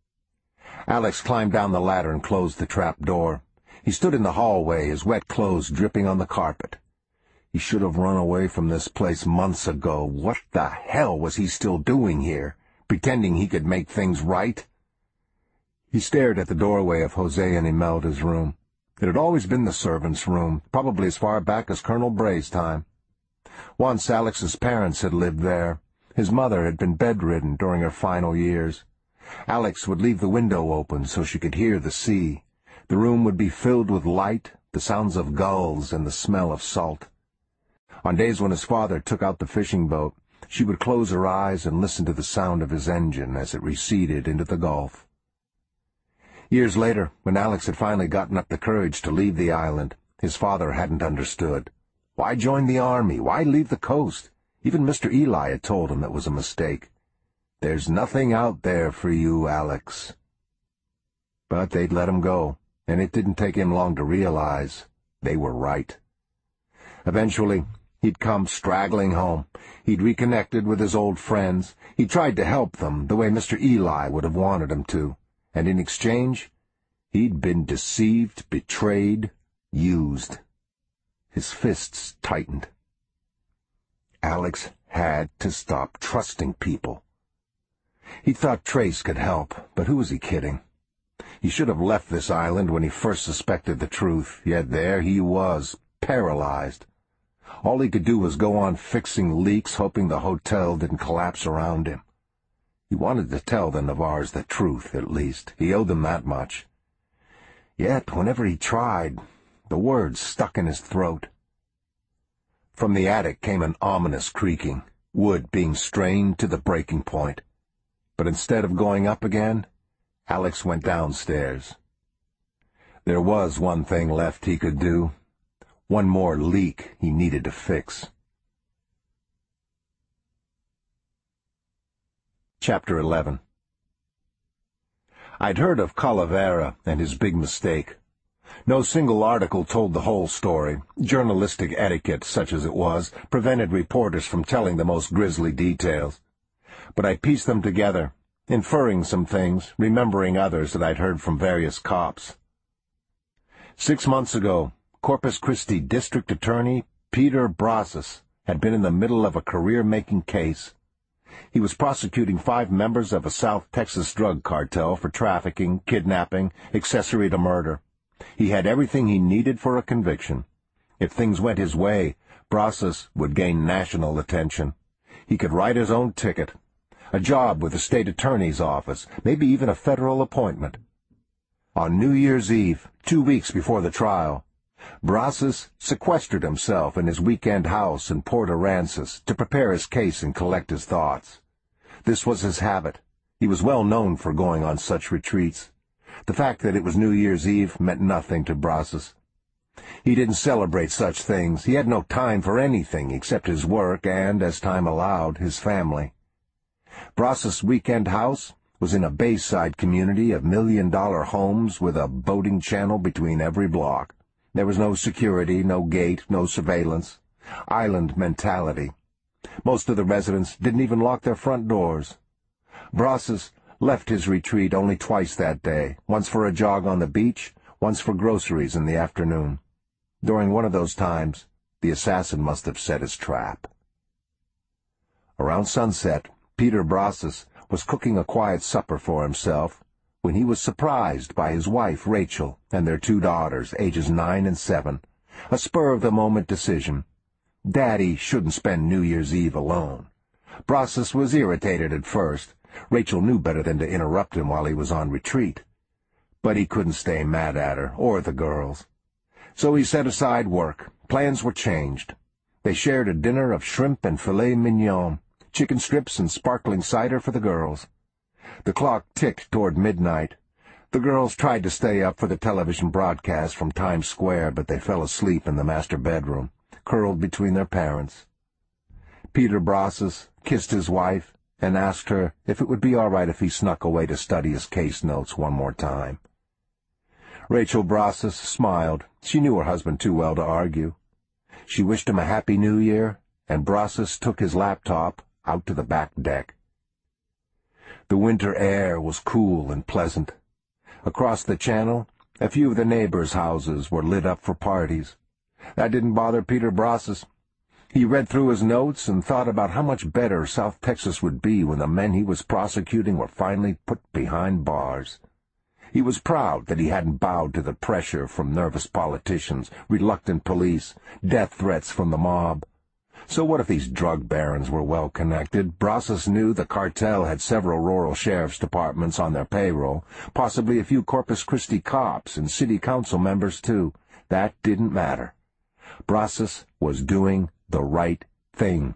Alex climbed down the ladder and closed the trap door. He stood in the hallway, his wet clothes dripping on the carpet. He should have run away from this place months ago. What the hell was he still doing here, pretending he could make things right? He stared at the doorway of Jose and Imelda's room. It had always been the servants' room, probably as far back as Colonel Bray's time. Once Alex's parents had lived there. His mother had been bedridden during her final years. Alex would leave the window open so she could hear the sea. The room would be filled with light, the sounds of gulls, and the smell of salt. On days when his father took out the fishing boat, she would close her eyes and listen to the sound of his engine as it receded into the Gulf. Years later, when Alex had finally gotten up the courage to leave the island, his father hadn't understood. Why join the army? Why leave the coast? Even Mister Eli had told him it was a mistake. "There's nothing out there for you, Alex." But they'd let him go, and it didn't take him long to realize they were right. Eventually, he'd come straggling home. He'd reconnected with his old friends. He tried to help them the way Mister Eli would have wanted him to, and in exchange, he'd been deceived, betrayed, used. His fists tightened. Alex had to stop trusting people. He thought Trace could help, but who was he kidding? He should have left this island when he first suspected the truth, yet there he was, paralyzed. All he could do was go on fixing leaks, hoping the hotel didn't collapse around him. He wanted to tell the Navarres the truth, at least. He owed them that much. Yet, whenever he tried, the words stuck in his throat. From the attic came an ominous creaking, wood being strained to the breaking point. But instead of going up again, Alex went downstairs. There was one thing left he could do. One more leak he needed to fix. Chapter eleven. I'd heard of Calavera and his big mistake. No single article told the whole story. Journalistic etiquette, such as it was, prevented reporters from telling the most grisly details. But I pieced them together, inferring some things, remembering others that I'd heard from various cops. Six months ago, Corpus Christi District Attorney Peter Brasas had been in the middle of a career-making case. He was prosecuting five members of a South Texas drug cartel for trafficking, kidnapping, accessory to murder. He had everything he needed for a conviction. If things went his way, Brasas would gain national attention. He could write his own ticket, a job with the state attorney's office, maybe even a federal appointment. On New Year's Eve, two weeks before the trial, Brasas sequestered himself in his weekend house in Port Aransas to prepare his case and collect his thoughts. This was his habit. He was well known for going on such retreats. The fact that it was New Year's Eve meant nothing to Brasas. He didn't celebrate such things. He had no time for anything except his work and, as time allowed, his family. Brasas' weekend house was in a bayside community of million-dollar homes with a boating channel between every block. There was no security, no gate, no surveillance. Island mentality. Most of the residents didn't even lock their front doors. Brasas left his retreat only twice that day, once for a jog on the beach, once for groceries in the afternoon. During one of those times, the assassin must have set his trap. Around sunset, Peter Brasas was cooking a quiet supper for himself when he was surprised by his wife, Rachel, and their two daughters, ages nine and seven. A spur-of-the-moment decision. Daddy shouldn't spend New Year's Eve alone. Brasas was irritated at first. Rachel knew better than to interrupt him while he was on retreat. But he couldn't stay mad at her, or the girls. So he set aside work. Plans were changed. They shared a dinner of shrimp and filet mignon, chicken strips and sparkling cider for the girls. The clock ticked toward midnight. The girls tried to stay up for the television broadcast from Times Square, but they fell asleep in the master bedroom, curled between their parents. Peter Brasas kissed his wife and asked her if it would be all right if he snuck away to study his case notes one more time. Rachel Brasas smiled. She knew her husband too well to argue. She wished him a happy New Year, and Brasas took his laptop out to the back deck. The winter air was cool and pleasant. Across the channel, a few of the neighbors' houses were lit up for parties. That didn't bother Peter Brasas. He read through his notes and thought about how much better South Texas would be when the men he was prosecuting were finally put behind bars. He was proud that he hadn't bowed to the pressure from nervous politicians, reluctant police, death threats from the mob. So what if these drug barons were well connected? Brasas knew the cartel had several rural sheriff's departments on their payroll, possibly a few Corpus Christi cops and city council members too. That didn't matter. Brasas was doing the right thing.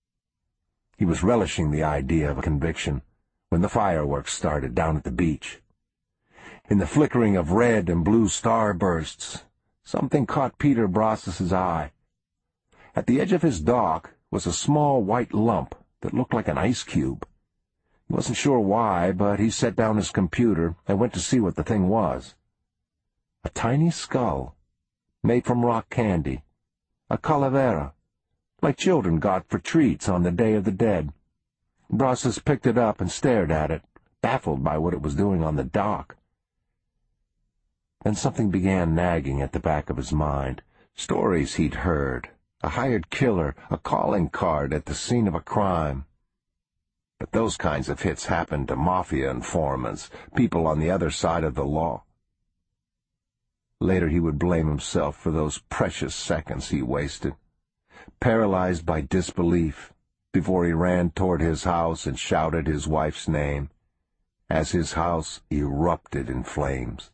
He was relishing the idea of a conviction when the fireworks started down at the beach. In the flickering of red and blue starbursts, something caught Peter Brasas's eye. At the edge of his dock was a small white lump that looked like an ice cube. He wasn't sure why, but he set down his computer and went to see what the thing was. A tiny skull, made from rock candy, a calavera, like children got for treats on the Day of the Dead. Brasas picked it up and stared at it, baffled by what it was doing on the dock. Then something began nagging at the back of his mind. Stories he'd heard. A hired killer, a calling card at the scene of a crime. But those kinds of hits happened to mafia informants, people on the other side of the law. Later he would blame himself for those precious seconds he wasted, paralyzed by disbelief, before he ran toward his house and shouted his wife's name, as his house erupted in flames.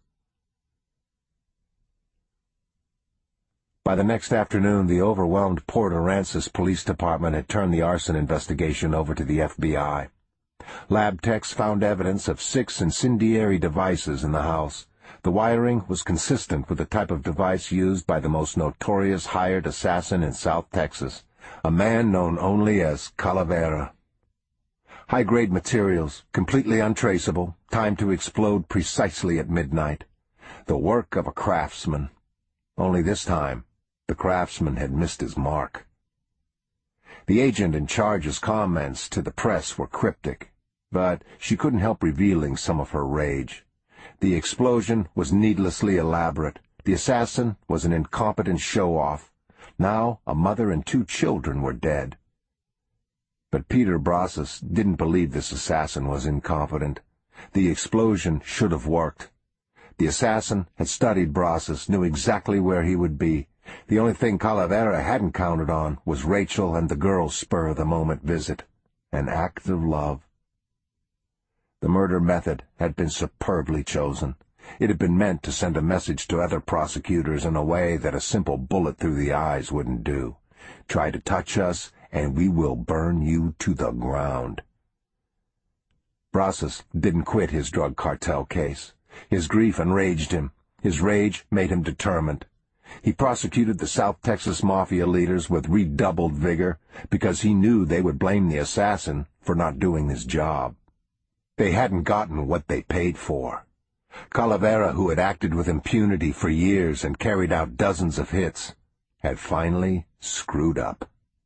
By the next afternoon, the overwhelmed Port Aransas Police Department had turned the arson investigation over to the F B I. Lab techs found evidence of six incendiary devices in the house. The wiring was consistent with the type of device used by the most notorious hired assassin in South Texas, a man known only as Calavera. High-grade materials, completely untraceable, timed to explode precisely at midnight. The work of a craftsman. Only this time, the craftsman had missed his mark. The agent in charge's comments to the press were cryptic, but she couldn't help revealing some of her rage. The explosion was needlessly elaborate. The assassin was an incompetent show-off. Now a mother and two children were dead. But Peter Brosses didn't believe this assassin was incompetent. The explosion should have worked. The assassin had studied Brosses, knew exactly where he would be. The only thing Calavera hadn't counted on was Rachel and the girl's spur-of-the-moment visit. An act of love. The murder method had been superbly chosen. It had been meant to send a message to other prosecutors in a way that a simple bullet through the eyes wouldn't do. Try to touch us, and we will burn you to the ground. Brosses didn't quit his drug cartel case. His grief enraged him. His rage made him determined. He prosecuted the South Texas Mafia leaders with redoubled vigor because he knew they would blame the assassin for not doing his job. They hadn't gotten what they paid for. Calavera, who had acted with impunity for years and carried out dozens of hits, had finally screwed up.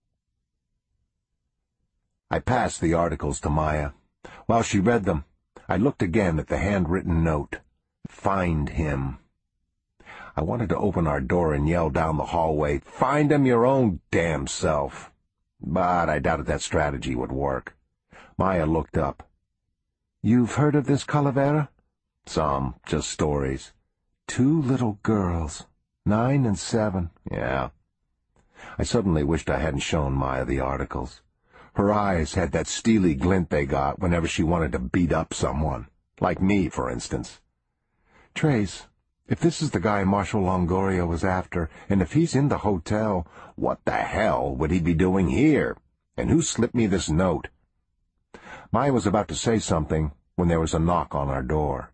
I passed the articles to Maya. While she read them, I looked again at the handwritten note. Find him. I wanted to open our door and yell down the hallway, "Find him your own damn self." But I doubted that strategy would work. Maya looked up. "You've heard of this Calavera?" "Some, just stories." "Two little girls, nine and seven." "Yeah." I suddenly wished I hadn't shown Maya the articles. Her eyes had that steely glint they got whenever she wanted to beat up someone. Like me, for instance. "Trace, if this is the guy Marshal Longoria was after, and if he's in the hotel, what the hell would he be doing here? And who slipped me this note?" Maya was about to say something when there was a knock on our door.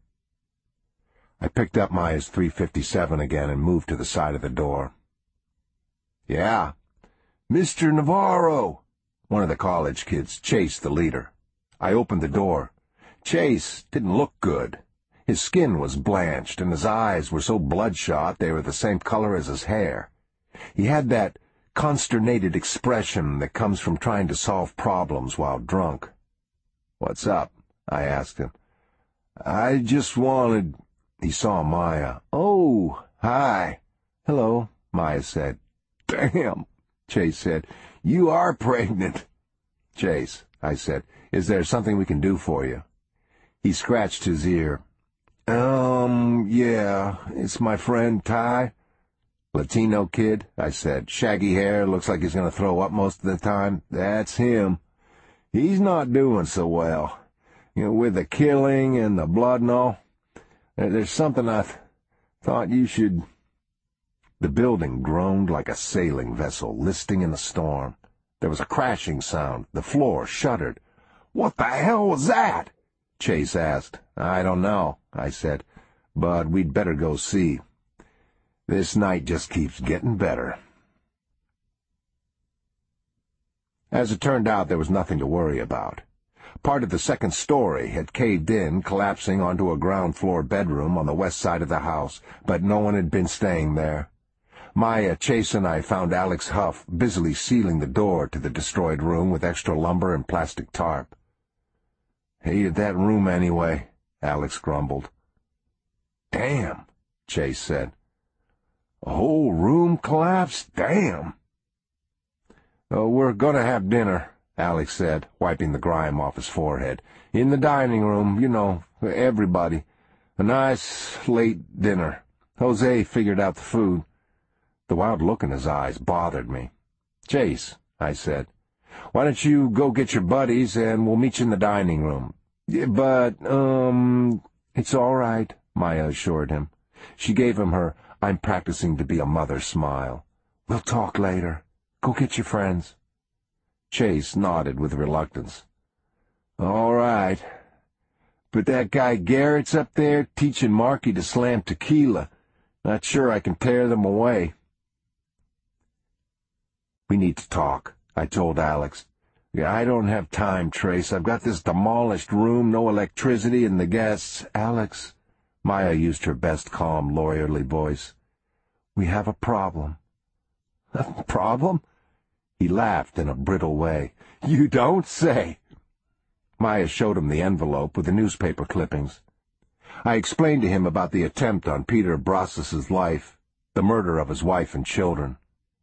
I picked up Maya's three fifty-seven again and moved to the side of the door. "Yeah, Mister Navarro," one of the college kids, Chase, the leader. I opened the door. Chase didn't look good. His skin was blanched, and his eyes were so bloodshot they were the same color as his hair. He had that consternated expression that comes from trying to solve problems while drunk. "What's up?" I asked him. "I just wanted—" He saw Maya. "Oh, hi." "Hello," Maya said. "Damn," Chase said. "You are pregnant." "Chase," I said, "is there something we can do for you?" He scratched his ear. Um, yeah, it's my friend Ty." "Latino kid?" I said. "Shaggy hair, looks like he's going to throw up most of the time." "That's him. He's not doing so well. You know, with the killing and the blood and all. There's something I th thought you should—" The building groaned like a sailing vessel listing in a storm. There was a crashing sound. The floor shuddered. "What the hell was that?" Chase asked. "I don't know," I said, "but we'd better go see. This night just keeps getting better." As it turned out, there was nothing to worry about. Part of the second story had caved in, collapsing onto a ground-floor bedroom on the west side of the house, but no one had been staying there. Maya, Chase, and I found Alex Huff busily sealing the door to the destroyed room with extra lumber and plastic tarp. "Hated that room anyway," Alex grumbled. "Damn," Chase said. "A whole room collapsed? Damn." "Oh, we're gonna have dinner," Alex said, wiping the grime off his forehead. "In the dining room, you know, for everybody. A nice, late dinner. Jose figured out the food." The wild look in his eyes bothered me. "Chase," I said, "why don't you go get your buddies and we'll meet you in the dining room?" Yeah, "But, um, it's all right," Maya assured him. She gave him her "I'm practicing to be a mother" smile. "We'll talk later. Go get your friends." Chase nodded with reluctance. All right. But that guy Garrett's up there teaching Marky to slam tequila. Not sure I can tear them away. We need to talk, I told Alex. Yeah, I don't have time, Trace. I've got this demolished room, no electricity, and the guests. Alex, Maya used her best calm, lawyerly voice. We have a problem. A problem? He laughed in a brittle way. You don't say. Maya showed him the envelope with the newspaper clippings. I explained to him about the attempt on Peter Brosis's life, the murder of his wife and children.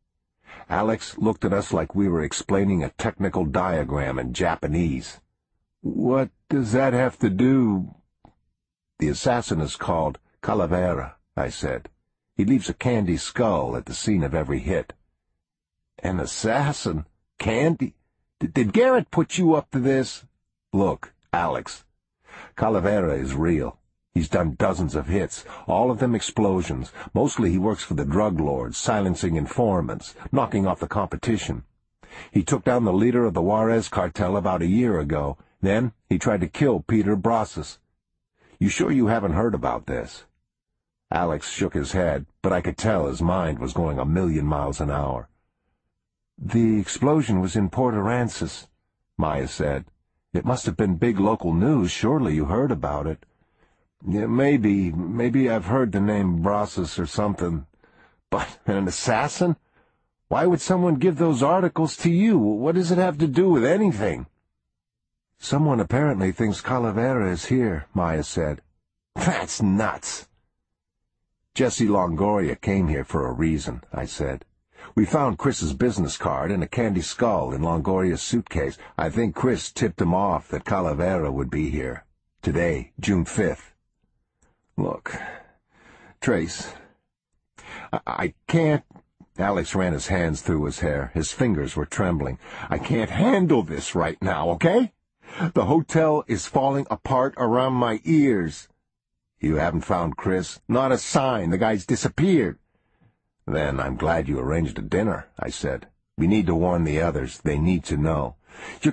Alex looked at us like we were explaining a technical diagram in Japanese. What does that have to do? The assassin is called Calavera, I said. He leaves a candy skull at the scene of every hit. An assassin? Candy? D- did Garrett put you up to this? Look, Alex, Calavera is real. He's done dozens of hits, all of them explosions. Mostly he works for the drug lords, silencing informants, knocking off the competition. He took down the leader of the Juarez cartel about a year ago. Then he tried to kill Peter Brosis. You sure you haven't heard about this? Alex shook his head, but I could tell his mind was going a million miles an hour. The explosion was in Port Aransas, Maya said. It must have been big local news. Surely you heard about it. Yeah, maybe, maybe I've heard the name Brosis or something. But an assassin? Why would someone give those articles to you? What does it have to do with anything? Someone apparently thinks Calavera is here, Maya said. That's nuts. Jesse Longoria came here for a reason, I said. We found Chris's business card and a candy skull in Longoria's suitcase. I think Chris tipped him off that Calavera would be here. Today, June fifth. Look, Trace, I, I can't... Alex ran his hands through his hair. His fingers were trembling. I can't handle this right now, okay? The hotel is falling apart around my ears. You haven't found Chris? Not a sign. The guy's disappeared. Then I'm glad you arranged a dinner, I said. We need to warn the others. They need to know. You're